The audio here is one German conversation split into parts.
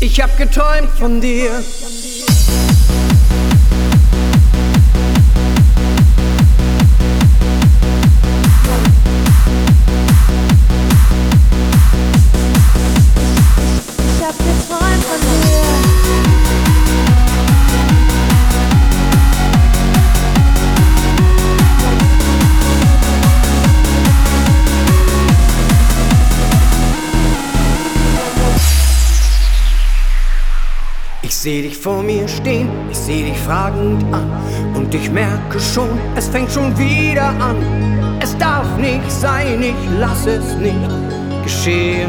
Ich hab geträumt von dir. Ich seh dich vor mir stehen, ich seh dich fragend an und ich merke schon, es fängt schon wieder an. Es darf nicht sein, ich lass es nicht geschehen.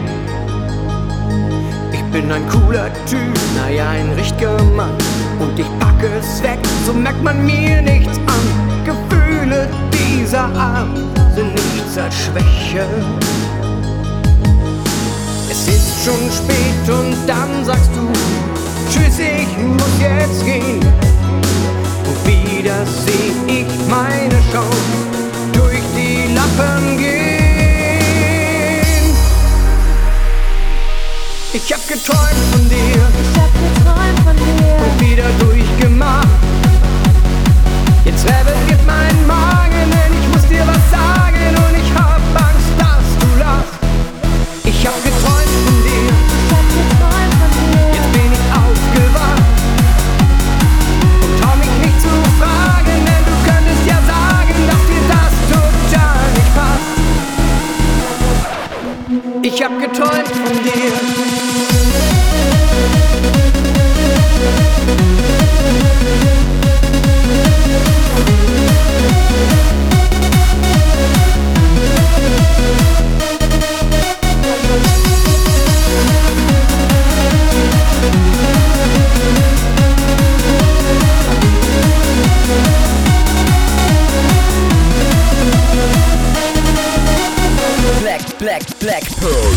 Ich bin ein cooler Typ, naja, ein richtiger Mann und ich packe es weg, so merkt man mir nichts an. Gefühle dieser Art sind nichts als Schwäche. Es ist schon spät und dann sagst du: Tschüss, ich muss jetzt gehen. Und wieder seh ich meine Chance durch die Lappen gehen. Ich hab geträumt von dir, und wieder durchgemacht. Jetzt rebelliert mein Magen, denn ich muss dir was sagen und ich hab Angst, dass du lachst. Ich hab geträumt von dir, jetzt bin ich aufgewacht und trau mich nicht zu fragen, denn du könntest ja sagen, dass dir das total nicht passt. Ich hab geträumt von dir. Black Pearl.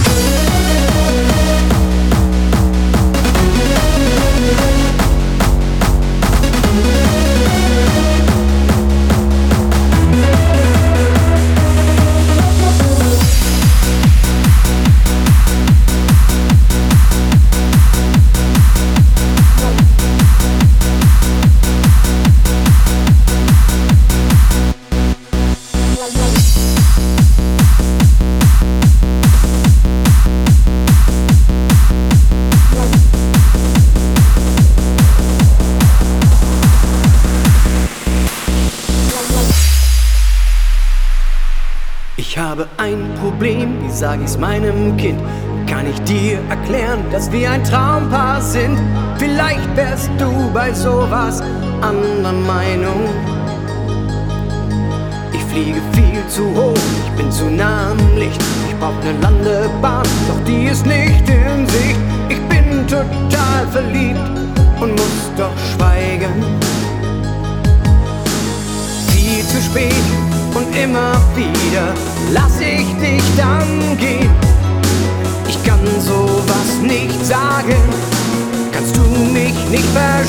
Ich habe ein Problem, wie sag ich's meinem Kind? Kann ich dir erklären, dass wir ein Traumpaar sind? Vielleicht wärst du bei sowas anderer Meinung. Ich fliege viel zu hoch, ich bin zu nah am Licht. Ich brauch ne Landebahn, doch die ist nicht in Sicht. Ich bin total verliebt und muss doch schweigen. Viel zu spät und immer wieder lass ich dich dann gehen. Ich kann sowas nicht sagen, kannst du mich nicht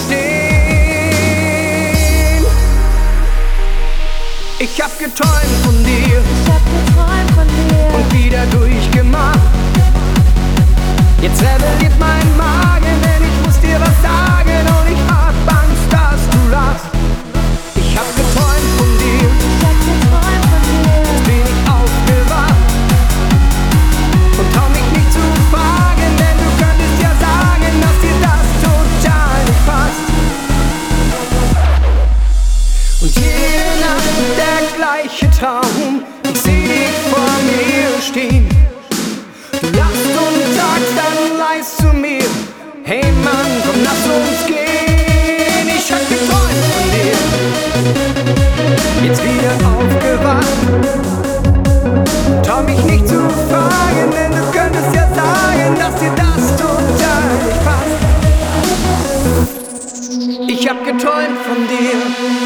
verstehen. Ich hab geträumt von dir, und wieder durchgemacht. Jetzt rebelliert mein Magen, denn ich muss dir was sagen und ich hab Angst, dass du lachst. Ich hab geträumt von dir, jetzt bin ich aufgewacht und trau mich nicht zu fragen, denn du könntest ja sagen, dass dir das total nicht passt. Und jede Nacht der gleiche Traum, ich seh dich vor mir stehen. Du lachst und sagst dann leis zu mir: Hey Mann, komm, lass uns gehen. Ich hab geträumt von dir, jetzt wieder aufgewacht. Trau mich nicht zu fragen, denn du könntest ja sagen, dass dir das total nicht passt. Ich hab geträumt von dir.